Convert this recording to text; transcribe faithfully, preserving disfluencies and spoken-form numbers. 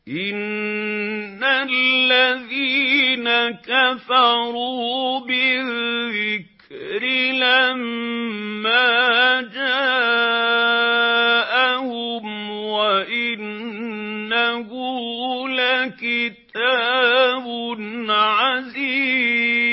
إِنَّ الَّذِينَ كَفَرُوا بِالذِّكْرِ لَمَّا جَاءَهُمْ وَإِنَّهُ لَكِتَابٌ عَزِيزٌ